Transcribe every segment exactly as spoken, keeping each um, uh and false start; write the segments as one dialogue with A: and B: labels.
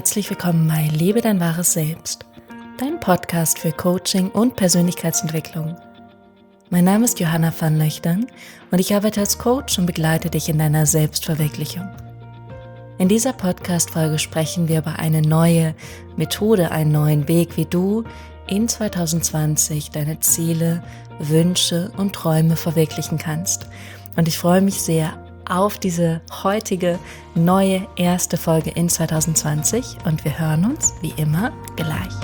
A: Herzlich willkommen bei Lebe dein wahres Selbst, dein Podcast für Coaching und Persönlichkeitsentwicklung. Mein Name ist Johanna van Löchtern und ich arbeite als Coach und begleite dich in deiner Selbstverwirklichung. In dieser Podcast-Folge sprechen wir über eine neue Methode, einen neuen Weg, wie du in zwanzig zwanzig deine Ziele, Wünsche und Träume verwirklichen kannst. Und ich freue mich sehr auf diese heutige neue erste Folge in zwanzig zwanzig und wir hören uns wie immer gleich.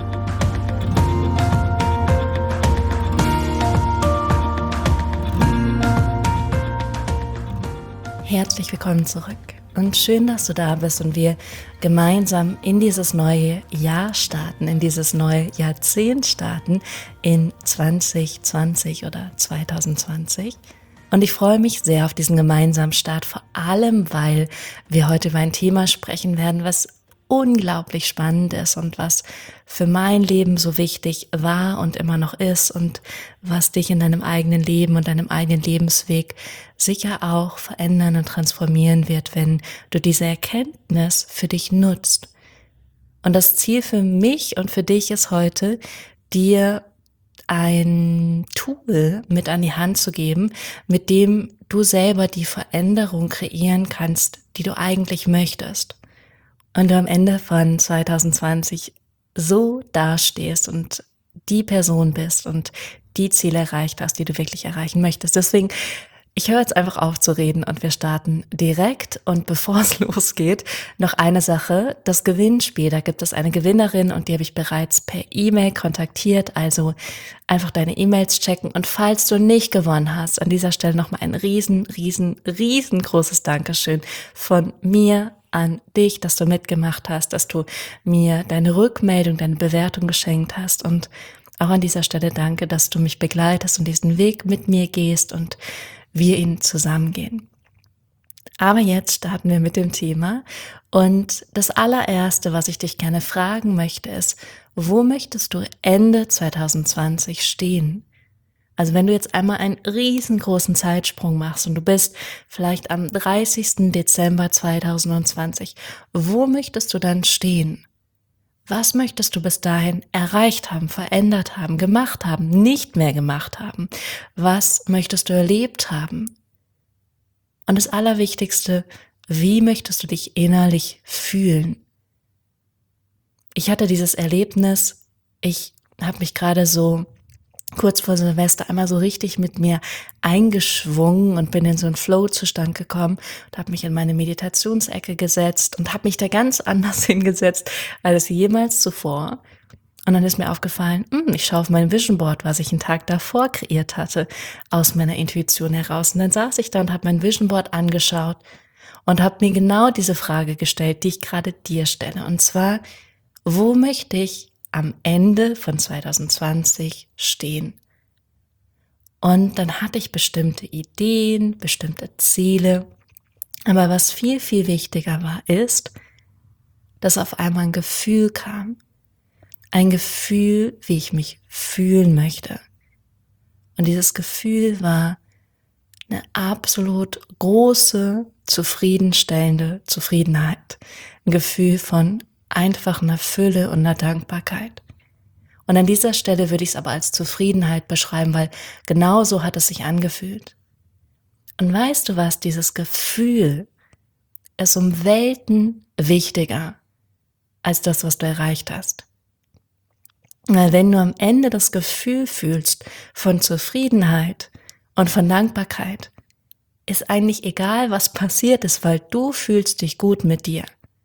A: Herzlich willkommen zurück und schön, dass du da bist und wir gemeinsam in dieses neue Jahr starten, in dieses neue Jahrzehnt starten in zwanzig zwanzig oder zwanzig zwanzig. Und ich freue mich sehr auf diesen gemeinsamen Start, vor allem, weil wir heute über ein Thema sprechen werden, was unglaublich spannend ist und was für mein Leben so wichtig war und immer noch ist und was dich in deinem eigenen Leben und deinem eigenen Lebensweg sicher auch verändern und transformieren wird, wenn du diese Erkenntnis für dich nutzt. Und das Ziel für mich und für dich ist heute, dir ein Tool mit an die Hand zu geben, mit dem du selber die Veränderung kreieren kannst, die du eigentlich möchtest. Und du am Ende von zwanzig zwanzig so dastehst und die Person bist und die Ziele erreicht hast, die du wirklich erreichen möchtest. Deswegen, ich höre jetzt einfach auf zu reden und wir starten direkt. Und bevor es losgeht, noch eine Sache, das Gewinnspiel. Da gibt es eine Gewinnerin und die habe ich bereits per E-Mail kontaktiert. Also einfach deine E-Mails checken. Und falls du nicht gewonnen hast, an dieser Stelle nochmal ein riesen, riesen, riesengroßes Dankeschön von mir an dich, dass du mitgemacht hast, dass du mir deine Rückmeldung, deine Bewertung geschenkt hast. Und auch an dieser Stelle danke, dass du mich begleitest und diesen Weg mit mir gehst und wir ihn zusammengehen. Aber jetzt starten wir mit dem Thema und das allererste, was ich dich gerne fragen möchte, ist, wo möchtest du Ende zwanzig zwanzig stehen? Also wenn du jetzt einmal einen riesengroßen Zeitsprung machst und du bist vielleicht am dreißigsten Dezember zwanzig zwanzig, wo möchtest du dann stehen? Was möchtest du bis dahin erreicht haben, verändert haben, gemacht haben, nicht mehr gemacht haben? Was möchtest du erlebt haben? Und das Allerwichtigste, wie möchtest du dich innerlich fühlen? Ich hatte dieses Erlebnis, ich habe mich gerade so kurz vor Silvester einmal so richtig mit mir eingeschwungen und bin in so einen Flow-Zustand gekommen und habe mich in meine Meditationsecke gesetzt und habe mich da ganz anders hingesetzt als jemals zuvor. Und dann ist mir aufgefallen, hm, ich schaue auf mein Vision Board, was ich einen Tag davor kreiert hatte, aus meiner Intuition heraus. Und dann saß ich da und habe mein Vision Board angeschaut und habe mir genau diese Frage gestellt, die ich gerade dir stelle. Und zwar, wo möchte ich am Ende von zwanzig zwanzig stehen? Und dann hatte ich bestimmte Ideen, bestimmte Ziele. Aber was viel, viel wichtiger war, ist, dass auf einmal ein Gefühl kam. Ein Gefühl, wie ich mich fühlen möchte. Und dieses Gefühl war eine absolut große, zufriedenstellende Zufriedenheit. Ein Gefühl von einfach einer Fülle und einer Dankbarkeit. Und an dieser Stelle würde ich es aber als Zufriedenheit beschreiben, weil genau so hat es sich angefühlt. Und weißt du was, dieses Gefühl ist um Welten wichtiger als das, was du erreicht hast. Weil wenn du am Ende das Gefühl fühlst von Zufriedenheit und von Dankbarkeit, ist eigentlich egal, was passiert ist, weil du fühlst dich gut mit dir.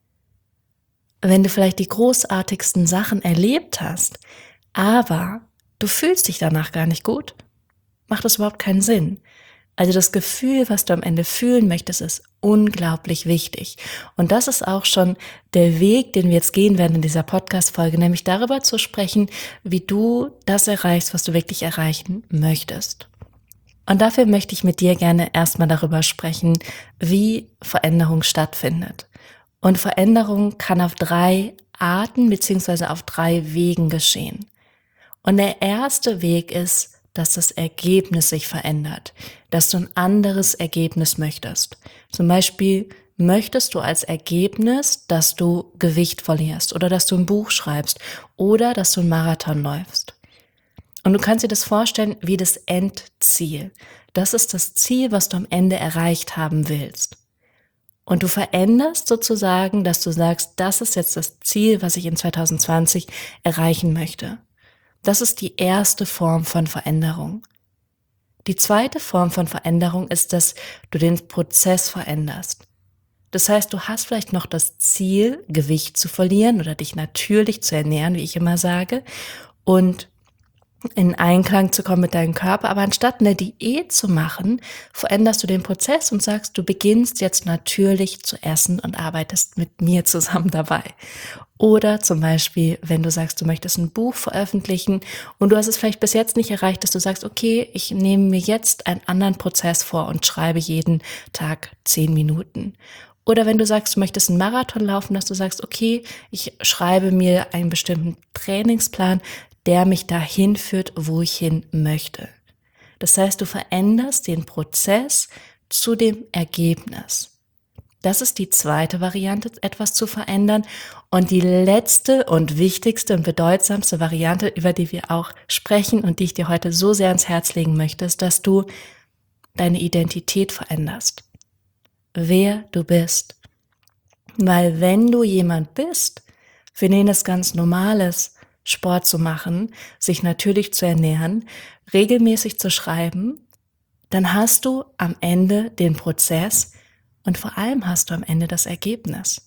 A: Wenn du vielleicht die großartigsten Sachen erlebt hast, aber du fühlst dich danach gar nicht gut, macht das überhaupt keinen Sinn. Also das Gefühl, was du am Ende fühlen möchtest, ist unglaublich wichtig. Und das ist auch schon der Weg, den wir jetzt gehen werden in dieser Podcast-Folge, nämlich darüber zu sprechen, wie du das erreichst, was du wirklich erreichen möchtest. Und dafür möchte ich mit dir gerne erstmal darüber sprechen, wie Veränderung stattfindet. Und Veränderung kann auf drei Arten beziehungsweise auf drei Wegen geschehen. Und der erste Weg ist, dass das Ergebnis sich verändert, dass du ein anderes Ergebnis möchtest. Zum Beispiel möchtest du als Ergebnis, dass du Gewicht verlierst oder dass du ein Buch schreibst oder dass du einen Marathon läufst? Und du kannst dir das vorstellen wie das Endziel. Das ist das Ziel, was du am Ende erreicht haben willst. Und du veränderst sozusagen, dass du sagst, das ist jetzt das Ziel, was ich in zwanzig zwanzig erreichen möchte. Das ist die erste Form von Veränderung. Die zweite Form von Veränderung ist, dass du den Prozess veränderst. Das heißt, du hast vielleicht noch das Ziel, Gewicht zu verlieren oder dich natürlich zu ernähren, wie ich immer sage, und in Einklang zu kommen mit deinem Körper, aber anstatt eine Diät zu machen, veränderst du den Prozess und sagst, du beginnst jetzt natürlich zu essen und arbeitest mit mir zusammen dabei. Oder zum Beispiel, wenn du sagst, du möchtest ein Buch veröffentlichen und du hast es vielleicht bis jetzt nicht erreicht, dass du sagst, okay, ich nehme mir jetzt einen anderen Prozess vor und schreibe jeden Tag zehn Minuten. Oder wenn du sagst, du möchtest einen Marathon laufen, dass du sagst, okay, ich schreibe mir einen bestimmten Trainingsplan, der mich dahin führt, wo ich hin möchte. Das heißt, du veränderst den Prozess zu dem Ergebnis. Das ist die zweite Variante, etwas zu verändern. Und die letzte und wichtigste und bedeutsamste Variante, über die wir auch sprechen und die ich dir heute so sehr ans Herz legen möchte, ist, dass du deine Identität veränderst. Wer du bist. Weil wenn du jemand bist, für den es ganz normal ist, Sport zu machen, sich natürlich zu ernähren, regelmäßig zu schreiben, dann hast du am Ende den Prozess und vor allem hast du am Ende das Ergebnis.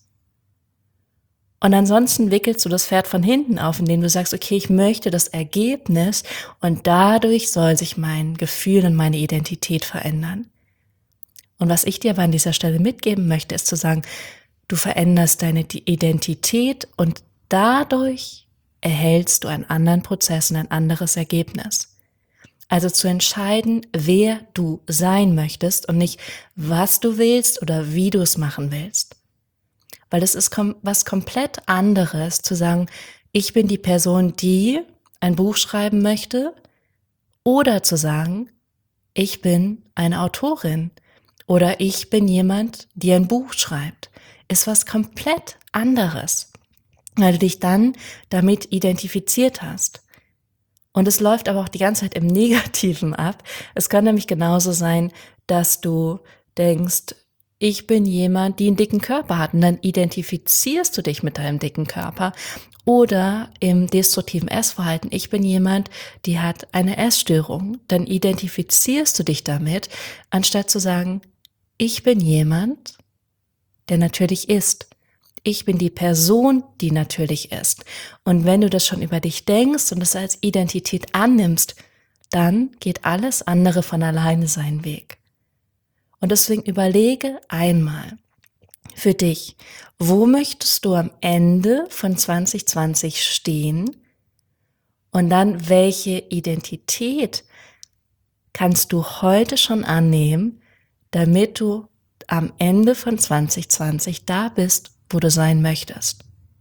A: Und ansonsten wickelst du das Pferd von hinten auf, indem du sagst, okay, ich möchte das Ergebnis und dadurch soll sich mein Gefühl und meine Identität verändern. Und was ich dir aber an dieser Stelle mitgeben möchte, ist zu sagen, du veränderst deine Identität und dadurch erhältst du einen anderen Prozess und ein anderes Ergebnis. Also zu entscheiden, wer du sein möchtest und nicht, was du willst oder wie du es machen willst. Weil es ist kom- was komplett anderes zu sagen, ich bin die Person, die ein Buch schreiben möchte, oder zu sagen, ich bin eine Autorin oder ich bin jemand, die ein Buch schreibt. Ist was komplett anderes, weil du dich dann damit identifiziert hast. Und es läuft aber auch die ganze Zeit im Negativen ab. Es kann nämlich genauso sein, dass du denkst, ich bin jemand, die einen dicken Körper hat, und dann identifizierst du dich mit deinem dicken Körper. Oder im destruktiven Essverhalten, ich bin jemand, die hat eine Essstörung, dann identifizierst du dich damit, anstatt zu sagen, ich bin jemand, der natürlich isst. Ich bin die Person, die natürlich ist. Und wenn du das schon über dich denkst und es als Identität annimmst, dann geht alles andere von alleine seinen Weg. Und deswegen überlege einmal für dich, wo möchtest du am Ende von zwanzig zwanzig stehen? Und dann, welche Identität kannst du heute schon annehmen, damit du am Ende von zwanzig zwanzig da bist, wo du sein möchtest.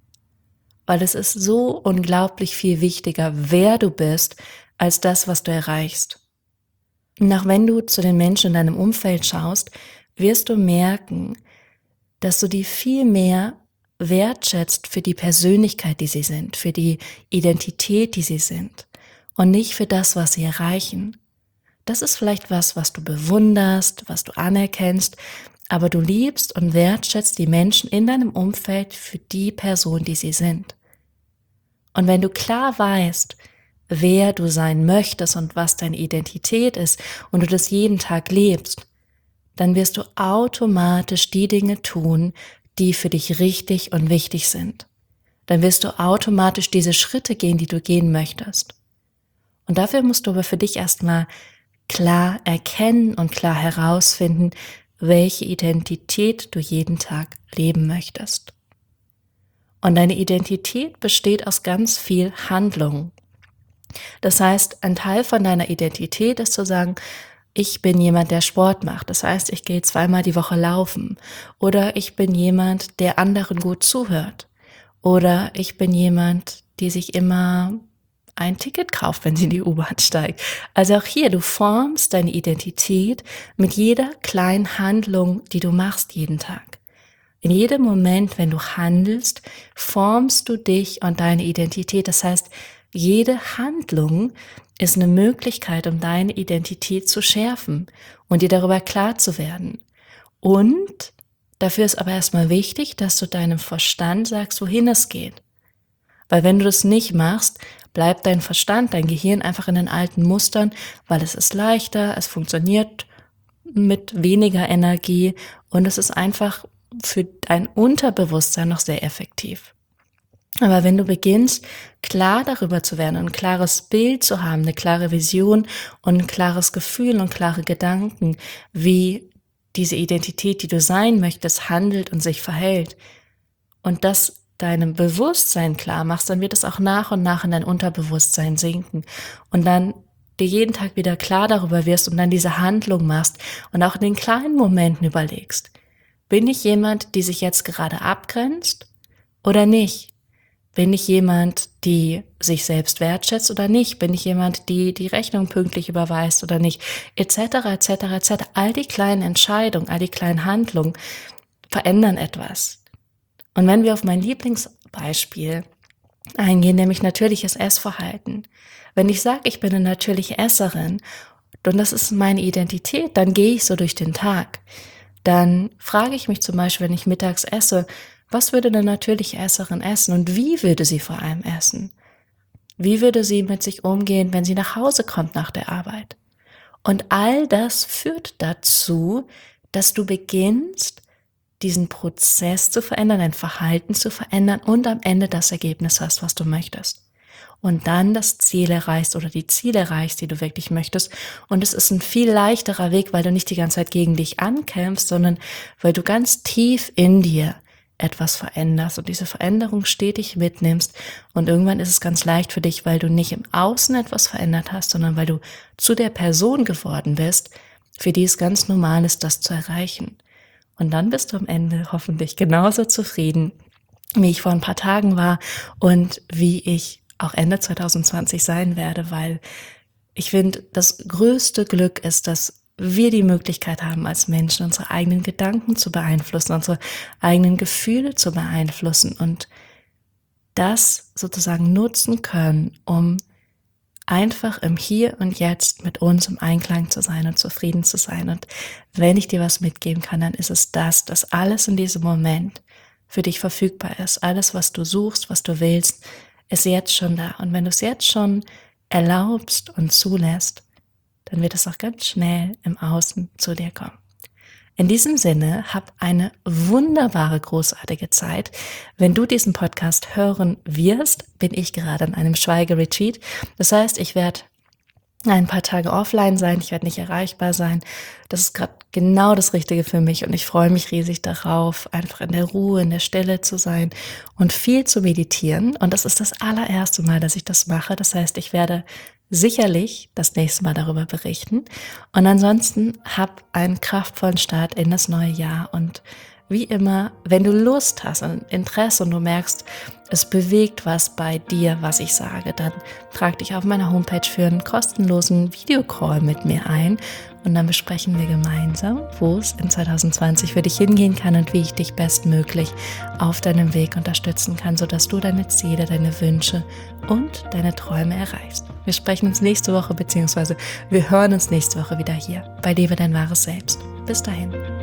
A: Weil es ist so unglaublich viel wichtiger, wer du bist, als das, was du erreichst. Und auch wenn du zu den Menschen in deinem Umfeld schaust, wirst du merken, dass du die viel mehr wertschätzt für die Persönlichkeit, die sie sind, für die Identität, die sie sind und nicht für das, was sie erreichen. Das ist vielleicht was, was du bewunderst, was du anerkennst, aber du liebst und wertschätzt die Menschen in deinem Umfeld für die Person, die sie sind. Und wenn du klar weißt, wer du sein möchtest und was deine Identität ist und du das jeden Tag lebst, dann wirst du automatisch die Dinge tun, die für dich richtig und wichtig sind. Dann wirst du automatisch diese Schritte gehen, die du gehen möchtest. Und dafür musst du aber für dich erstmal klar erkennen und klar herausfinden, welche Identität du jeden Tag leben möchtest. Und deine Identität besteht aus ganz viel Handlung. Das heißt, ein Teil von deiner Identität ist zu sagen, ich bin jemand, der Sport macht. Das heißt, ich gehe zweimal die Woche laufen. Oder ich bin jemand, der anderen gut zuhört. Oder ich bin jemand, die sich immer ein Ticket kauft, wenn sie in die U-Bahn steigt. Also auch hier, du formst deine Identität mit jeder kleinen Handlung, die du machst jeden Tag. In jedem Moment, wenn du handelst, formst du dich und deine Identität. Das heißt, jede Handlung ist eine Möglichkeit, um deine Identität zu schärfen und dir darüber klar zu werden. Und dafür ist aber erstmal wichtig, dass du deinem Verstand sagst, wohin es geht. Weil wenn du das nicht machst, bleibt dein Verstand, dein Gehirn einfach in den alten Mustern, weil es ist leichter, es funktioniert mit weniger Energie und es ist einfach für dein Unterbewusstsein noch sehr effektiv. Aber wenn du beginnst, klar darüber zu werden, ein klares Bild zu haben, eine klare Vision und ein klares Gefühl und klare Gedanken, wie diese Identität, die du sein möchtest, handelt und sich verhält und das deinem Bewusstsein klar machst, dann wird es auch nach und nach in dein Unterbewusstsein sinken und dann dir jeden Tag wieder klar darüber wirst und dann diese Handlung machst und auch in den kleinen Momenten überlegst, bin ich jemand, die sich jetzt gerade abgrenzt oder nicht? Bin ich jemand, die sich selbst wertschätzt oder nicht? Bin ich jemand, die die Rechnung pünktlich überweist oder nicht? Etc., etc., et cetera. All die kleinen Entscheidungen, all die kleinen Handlungen verändern etwas. Und wenn wir auf mein Lieblingsbeispiel eingehen, nämlich natürliches Essverhalten. Wenn ich sage, ich bin eine natürliche Esserin und das ist meine Identität, dann gehe ich so durch den Tag. Dann frage ich mich zum Beispiel, wenn ich mittags esse, was würde eine natürliche Esserin essen und wie würde sie vor allem essen? Wie würde sie mit sich umgehen, wenn sie nach Hause kommt nach der Arbeit? Und all das führt dazu, dass du beginnst, diesen Prozess zu verändern, dein Verhalten zu verändern und am Ende das Ergebnis hast, was du möchtest. Und dann das Ziel erreichst oder die Ziele erreichst, die du wirklich möchtest. Und es ist ein viel leichterer Weg, weil du nicht die ganze Zeit gegen dich ankämpfst, sondern weil du ganz tief in dir etwas veränderst und diese Veränderung stetig mitnimmst. Und irgendwann ist es ganz leicht für dich, weil du nicht im Außen etwas verändert hast, sondern weil du zu der Person geworden bist, für die es ganz normal ist, das zu erreichen. Und dann bist du am Ende hoffentlich genauso zufrieden, wie ich vor ein paar Tagen war und wie ich auch Ende zwanzig zwanzig sein werde, weil ich finde, das größte Glück ist, dass wir die Möglichkeit haben, als Menschen unsere eigenen Gedanken zu beeinflussen, unsere eigenen Gefühle zu beeinflussen und das sozusagen nutzen können, um einfach im Hier und Jetzt mit uns im Einklang zu sein und zufrieden zu sein. Und wenn ich dir was mitgeben kann, dann ist es das, dass alles in diesem Moment für dich verfügbar ist. Alles, was du suchst, was du willst, ist jetzt schon da. Und wenn du es jetzt schon erlaubst und zulässt, dann wird es auch ganz schnell im Außen zu dir kommen. In diesem Sinne, hab eine wunderbare, großartige Zeit. Wenn du diesen Podcast hören wirst, bin ich gerade in einem Schweigeretreat. Das heißt, ich werde ein paar Tage offline sein, ich werde nicht erreichbar sein. Das ist gerade genau das Richtige für mich und ich freue mich riesig darauf, einfach in der Ruhe, in der Stille zu sein und viel zu meditieren. Und das ist das allererste Mal, dass ich das mache. Das heißt, ich werde sicherlich das nächste Mal darüber berichten. Und ansonsten hab einen kraftvollen Start in das neue Jahr. Und wie immer, wenn du Lust hast und Interesse und du merkst, es bewegt was bei dir, was ich sage, dann trag dich auf meiner Homepage für einen kostenlosen Videocall mit mir ein. Und dann besprechen wir gemeinsam, wo es in zwanzig zwanzig für dich hingehen kann und wie ich dich bestmöglich auf deinem Weg unterstützen kann, sodass du deine Ziele, deine Wünsche und deine Träume erreichst. Wir sprechen uns nächste Woche, beziehungsweise wir hören uns nächste Woche wieder hier bei Lebe dein wahres Selbst. Bis dahin.